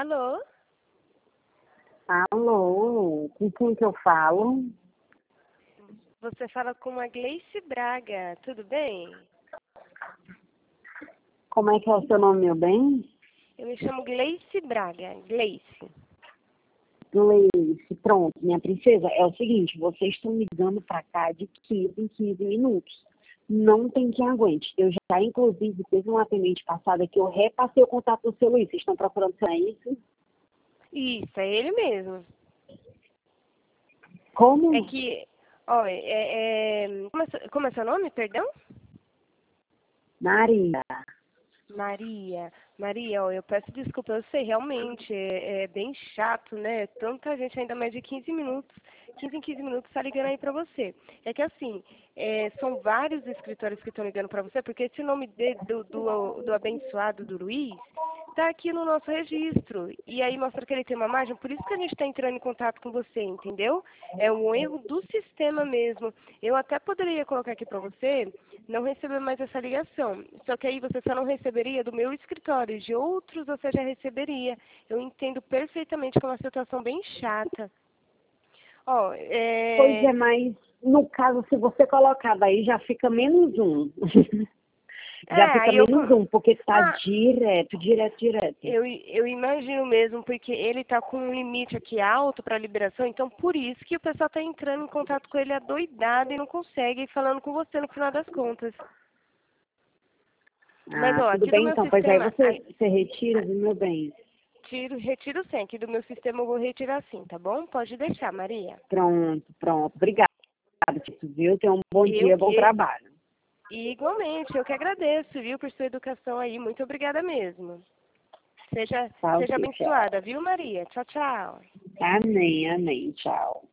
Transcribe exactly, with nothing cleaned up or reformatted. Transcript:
Alô? Alô, com quem que eu falo? Você fala com a Gleice Braga, tudo bem? Como é que é o seu nome, meu bem? Eu me chamo Gleice Braga, Gleice. Gleice, pronto, minha princesa, é o seguinte, vocês estão ligando pra cá de quinze em quinze minutos. Não tem quem aguente. Eu já, inclusive, teve um atendente passado que eu repassei o contato do seu Luiz. Vocês estão procurando sair isso? Isso, é ele mesmo. Como? É que, ó, é, é, como, é, seu- como é seu nome, perdão? Maria. Maria. Maria, ó, eu peço desculpa, eu sei, realmente, é, é bem chato, né? Tanta gente, ainda mais de quinze minutos, quinze em quinze minutos está ligando aí para você. É que assim, é, são vários escritores que estão ligando para você, porque esse nome de- do, do, do abençoado do Luiz está aqui no nosso registro. E aí mostra que ele tem uma margem, por isso que a gente está entrando em contato com você, entendeu? É um erro do sistema mesmo. Eu até poderia colocar aqui para você não receber mais essa ligação. Só que aí você só não receberia do meu escritório, de outros você já receberia. Eu entendo perfeitamente que é uma situação bem chata. Ó, Pois é... é, mas no caso, se você colocar daí, já fica menos um. É, Já fica aí eu... menos um, porque tá Ah, direto, direto, direto. eu, eu imagino mesmo, porque ele está com um limite aqui alto para liberação, então por isso que o pessoal está entrando em contato com ele adoidado e não consegue ir falando com você no final das contas. Mas, Ah, ó, tudo aqui do bem meu então. Pois aí sistema, você, você retira, viu, meu bem? tiro, retiro sim. Aqui do meu sistema eu vou retirar sim, tá bom? Pode deixar, Maria. Pronto, pronto. Obrigada, Tito, viu? Tenha um bom Eu dia, bom que, trabalho. igualmente, eu que agradeço, viu, por sua educação aí. Muito obrigada mesmo. Seja, Tá, seja ok, tchau. abençoada, viu, Maria? Tchau, tchau. Amém, amém. Tchau.